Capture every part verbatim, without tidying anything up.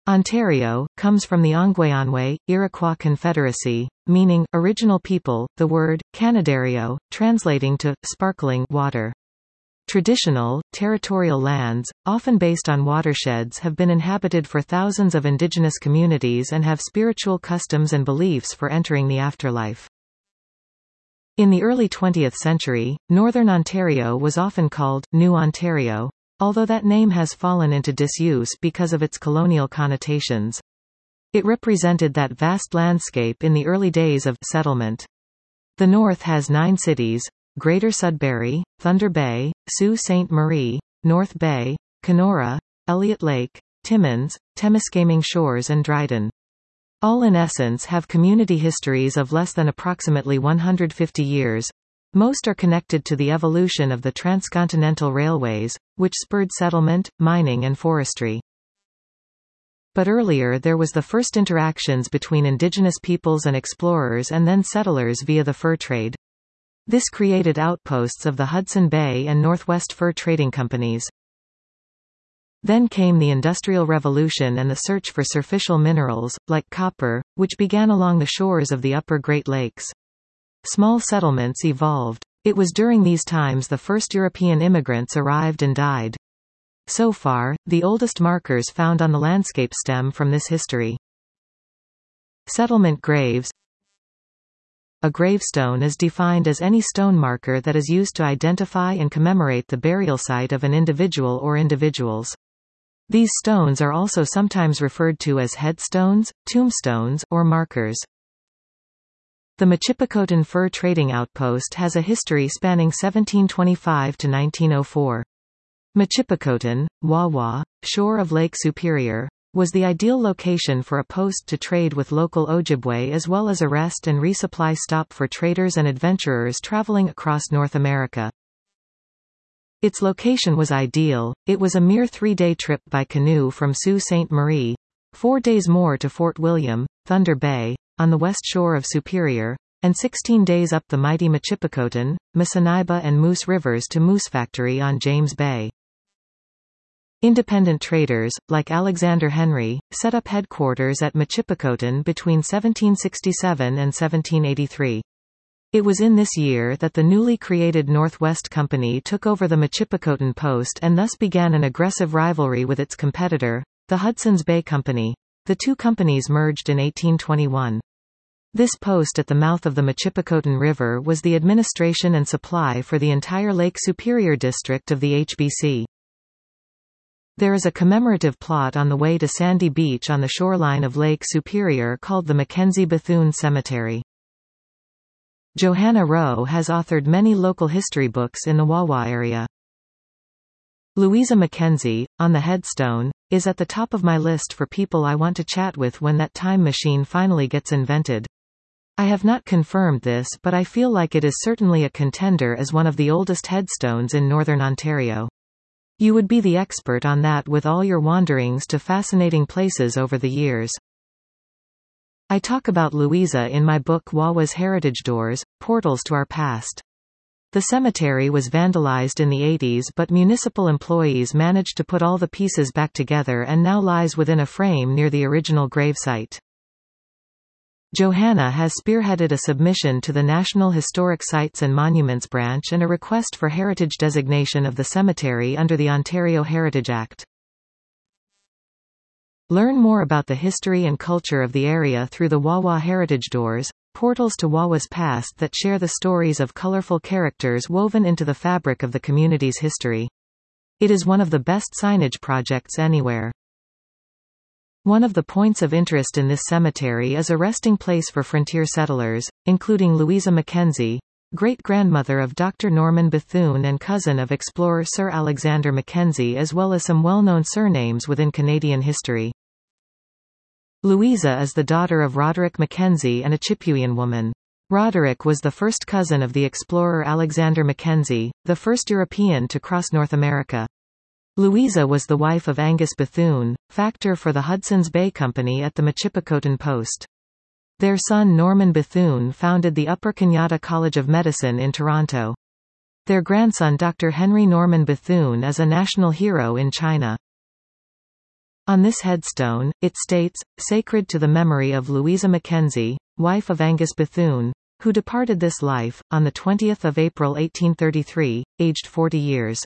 Ontario comes from the Ongweonwe, Iroquois Confederacy, meaning original people, the word Canadario, translating to sparkling water. Traditional, territorial lands, often based on watersheds, have been inhabited for thousands of indigenous communities and have spiritual customs and beliefs for entering the afterlife. In the early twentieth century, Northern Ontario was often called New Ontario, although that name has fallen into disuse because of its colonial connotations. It represented that vast landscape in the early days of settlement. The north has nine cities: Greater Sudbury, Thunder Bay, Sault Ste. Marie, North Bay, Kenora, Elliott Lake, Timmins, Temiskaming Shores and Dryden. All in essence have community histories of less than approximately one hundred fifty years. Most are connected to the evolution of the transcontinental railways, which spurred settlement, mining and forestry. But earlier there was the first interactions between indigenous peoples and explorers and then settlers via the fur trade. This created outposts of the Hudson Bay and Northwest Fur Trading Companies. Then came the Industrial Revolution and the search for surficial minerals, like copper, which began along the shores of the upper Great Lakes. Small settlements evolved. It was during these times the first European immigrants arrived and died. So far, the oldest markers found on the landscape stem from this history. Settlement graves. A gravestone is defined as any stone marker that is used to identify and commemorate the burial site of an individual or individuals. These stones are also sometimes referred to as headstones, tombstones, or markers. The Machipicoten Fur Trading Outpost has a history spanning seventeen twenty-five to nineteen oh four. Machipicoten, Wawa, shore of Lake Superior, was the ideal location for a post to trade with local Ojibwe as well as a rest and resupply stop for traders and adventurers traveling across North America. Its location was ideal. It was a mere three-day trip by canoe from Sault Ste. Marie, four days more to Fort William, Thunder Bay, on the west shore of Superior, and sixteen days up the mighty Machipicoten, Masaniba and Moose Rivers to Moose Factory on James Bay. Independent traders, like Alexander Henry, set up headquarters at Machipicoten between seventeen sixty-seven and seventeen eighty-three. It was in this year that the newly created Northwest Company took over the Machipicoten post and thus began an aggressive rivalry with its competitor, the Hudson's Bay Company. The two companies merged in eighteen twenty-one. This post at the mouth of the Machipicoten River was the administration and supply for the entire Lake Superior district of the H B C. There is a commemorative plot on the way to Sandy Beach on the shoreline of Lake Superior called the Mackenzie Bethune Cemetery. Johanna Rowe has authored many local history books in the Wawa area. Louisa Mackenzie, on the headstone, is at the top of my list for people I want to chat with when that time machine finally gets invented. I have not confirmed this, but I feel like it is certainly a contender as one of the oldest headstones in Northern Ontario. You would be the expert on that with all your wanderings to fascinating places over the years. I talk about Louisa in my book Wawa's Heritage Doors, Portals to Our Past. The cemetery was vandalized in the eighties, but municipal employees managed to put all the pieces back together and now lies within a frame near the original gravesite. Johanna has spearheaded a submission to the National Historic Sites and Monuments Branch and a request for heritage designation of the cemetery under the Ontario Heritage Act. Learn more about the history and culture of the area through the Wawa Heritage Doors, portals to Wawa's past that share the stories of colorful characters woven into the fabric of the community's history. It is one of the best signage projects anywhere. One of the points of interest in this cemetery is a resting place for frontier settlers, including Louisa Mackenzie, great-grandmother of Doctor Norman Bethune and cousin of explorer Sir Alexander Mackenzie, as well as some well-known surnames within Canadian history. Louisa is the daughter of Roderick Mackenzie and a Chipewyan woman. Roderick was the first cousin of the explorer Alexander Mackenzie, the first European to cross North America. Louisa was the wife of Angus Bethune, factor for the Hudson's Bay Company at the Machipicoten Post. Their son Norman Bethune founded the Upper Kenyatta College of Medicine in Toronto. Their grandson Doctor Henry Norman Bethune is a national hero in China. On this headstone, it states, "Sacred to the memory of Louisa Mackenzie, wife of Angus Bethune, who departed this life, on the twentieth of April eighteen thirty-three, aged forty years.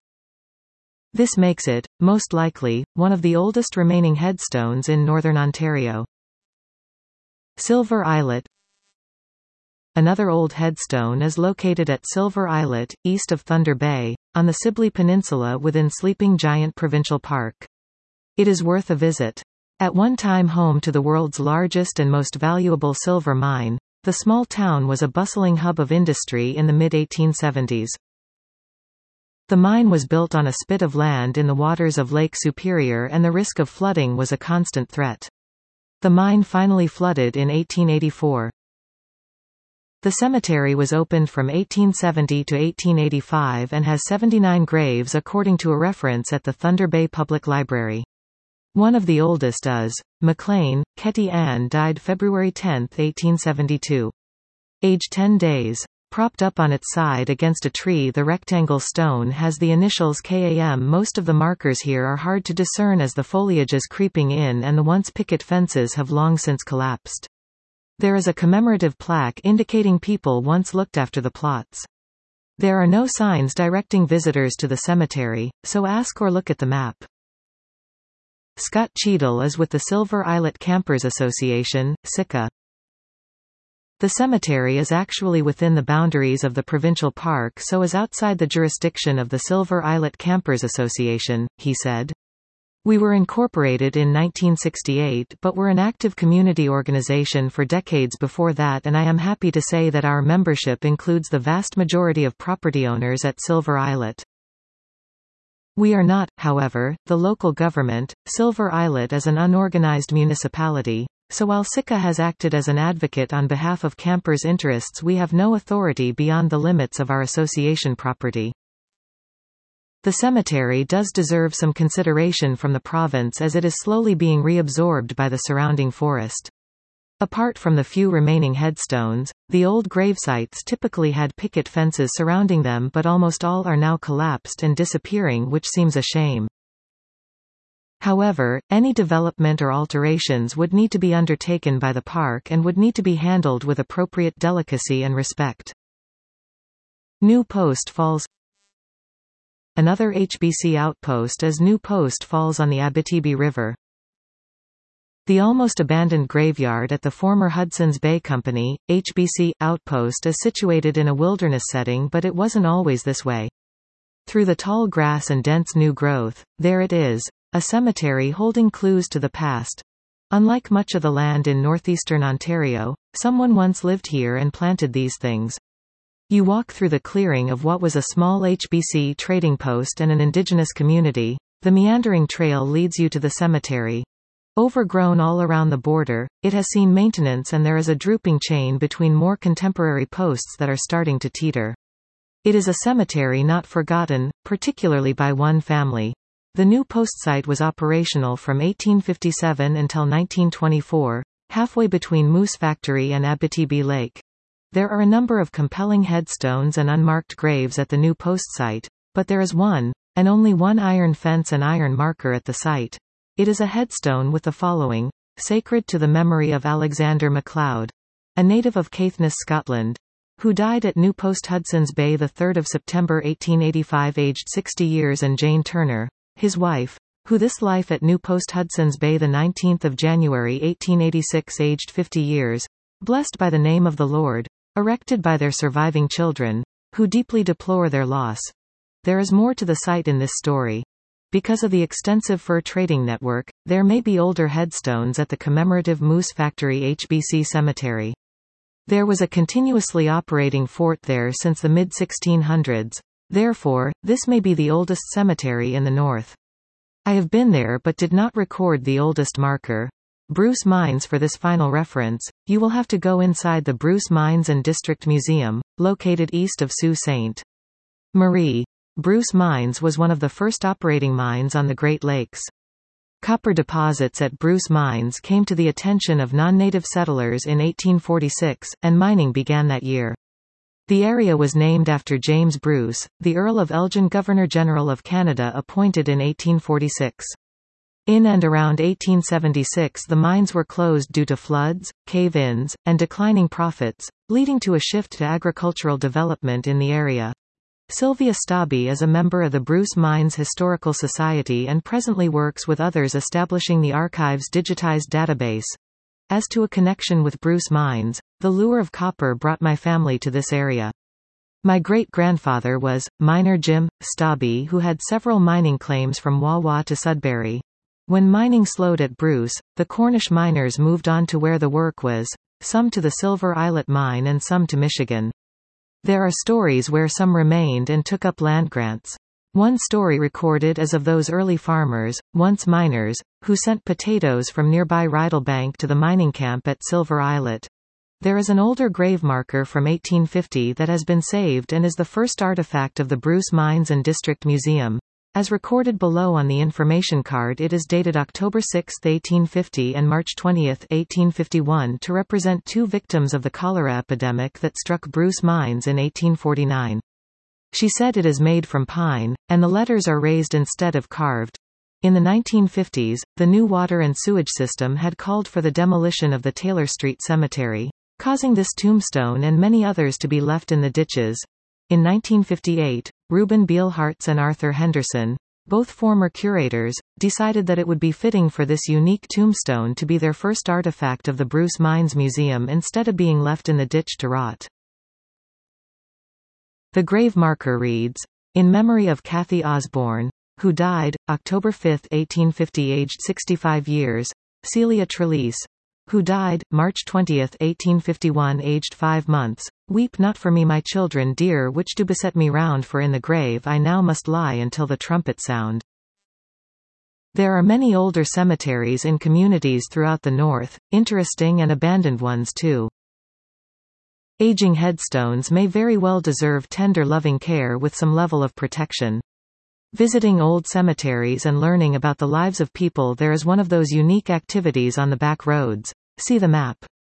This makes it, most likely, one of the oldest remaining headstones in northern Ontario. Silver Islet. Another old headstone is located at Silver Islet, east of Thunder Bay, on the Sibley Peninsula within Sleeping Giant Provincial Park. It is worth a visit. At one time home to the world's largest and most valuable silver mine, the small town was a bustling hub of industry in the mid eighteen seventies. The mine was built on a spit of land in the waters of Lake Superior, and the risk of flooding was a constant threat. The mine finally flooded in eighteen eighty-four. The cemetery was opened from eighteen seventy to eighteen eighty-five and has seventy-nine graves according to a reference at the Thunder Bay Public Library. One of the oldest is McLean. Ketty Ann died February tenth, eighteen seventy-two. Age ten days. Propped up on its side against a tree, the rectangle stone has the initials K A M. Most of the markers here are hard to discern as the foliage is creeping in and the once picket fences have long since collapsed. There is a commemorative plaque indicating people once looked after the plots. There are no signs directing visitors to the cemetery, so ask or look at the map. Scott Cheadle is with the Silver Islet Campers Association, S I C A. The cemetery is actually within the boundaries of the provincial park, so is outside the jurisdiction of the Silver Islet Campers Association, he said. We were incorporated in nineteen sixty-eight but were an active community organization for decades before that, and I am happy to say that our membership includes the vast majority of property owners at Silver Islet. We are not, however, the local government. Silver Islet is an unorganized municipality, so while S I C A has acted as an advocate on behalf of campers' interests, we have no authority beyond the limits of our association property. The cemetery does deserve some consideration from the province as it is slowly being reabsorbed by the surrounding forest. Apart from the few remaining headstones, the old gravesites typically had picket fences surrounding them, but almost all are now collapsed and disappearing, which seems a shame. However, any development or alterations would need to be undertaken by the park and would need to be handled with appropriate delicacy and respect. New Post Falls. Another H B C outpost is New Post Falls on the Abitibi River. The almost abandoned graveyard at the former Hudson's Bay Company, H B C, outpost is situated in a wilderness setting, but it wasn't always this way. Through the tall grass and dense new growth, there it is, a cemetery holding clues to the past. Unlike much of the land in northeastern Ontario, someone once lived here and planted these things. You walk through the clearing of what was a small H B C trading post and an indigenous community. The meandering trail leads you to the cemetery. Overgrown all around the border, it has seen maintenance and there is a drooping chain between more contemporary posts that are starting to teeter. It is a cemetery not forgotten, particularly by one family. The new post site was operational from eighteen fifty-seven until nineteen twenty-four, halfway between Moose Factory and Abitibi Lake. There are a number of compelling headstones and unmarked graves at the new post site, but there is one, and only one iron fence and iron marker at the site. It is a headstone with the following: Sacred to the memory of Alexander MacLeod, a native of Caithness, Scotland, who died at New Post Hudson's Bay the third of September eighteen eighty-five aged sixty years, and Jane Turner, his wife, who this life at New Post Hudson's Bay the nineteenth of January eighteen eighty-six aged fifty years, blessed by the name of the Lord, erected by their surviving children, who deeply deplore their loss. There is more to the site in this story. Because of the extensive fur trading network, there may be older headstones at the commemorative Moose Factory H B C Cemetery. There was a continuously operating fort there since the mid sixteen hundreds. Therefore, this may be the oldest cemetery in the north. I have been there but did not record the oldest marker. Bruce Mines. For this final reference, you will have to go inside the Bruce Mines and District Museum, located east of Sault Ste. Marie. Bruce Mines was one of the first operating mines on the Great Lakes. Copper deposits at Bruce Mines came to the attention of non-native settlers in eighteen forty-six, and mining began that year. The area was named after James Bruce, the Earl of Elgin, Governor-General of Canada appointed in eighteen forty-six. In and around eighteen seventy-six the mines were closed due to floods, cave-ins, and declining profits, leading to a shift to agricultural development in the area. Sylvia Staby is a member of the Bruce Mines Historical Society and presently works with others establishing the archive's digitized database. As to a connection with Bruce Mines, the lure of copper brought my family to this area. My great-grandfather was, miner Jim Staby, who had several mining claims from Wawa to Sudbury. When mining slowed at Bruce, the Cornish miners moved on to where the work was, some to the Silver Islet mine and some to Michigan. There are stories where some remained and took up land grants. One story recorded is of those early farmers, once miners, who sent potatoes from nearby Rydalbank to the mining camp at Silver Islet. There is an older grave marker from eighteen fifty that has been saved and is the first artifact of the Bruce Mines and District Museum. As recorded below on the information card, it is dated October sixth eighteen fifty and March twentieth eighteen fifty-one to represent two victims of the cholera epidemic that struck Bruce Mines in eighteen forty-nine. She said it is made from pine, and the letters are raised instead of carved. In the nineteen fifties, the new water and sewage system had called for the demolition of the Taylor Street Cemetery, causing this tombstone and many others to be left in the ditches. In nineteen fifty-eight, Reuben Beilhartz and Arthur Henderson, both former curators, decided that it would be fitting for this unique tombstone to be their first artifact of the Bruce Mines Museum instead of being left in the ditch to rot. The grave marker reads, "In memory of Kathy Osborne, who died, October fifth eighteen fifty aged sixty-five years, Celia Trelease, who died, March twentieth eighteen fifty-one aged five months, weep not for me my children dear which do beset me round for in the grave I now must lie until the trumpet sound." There are many older cemeteries in communities throughout the North, interesting and abandoned ones too. Aging headstones may very well deserve tender loving care with some level of protection. Visiting old cemeteries and learning about the lives of people there is one of those unique activities on the back roads. See the map.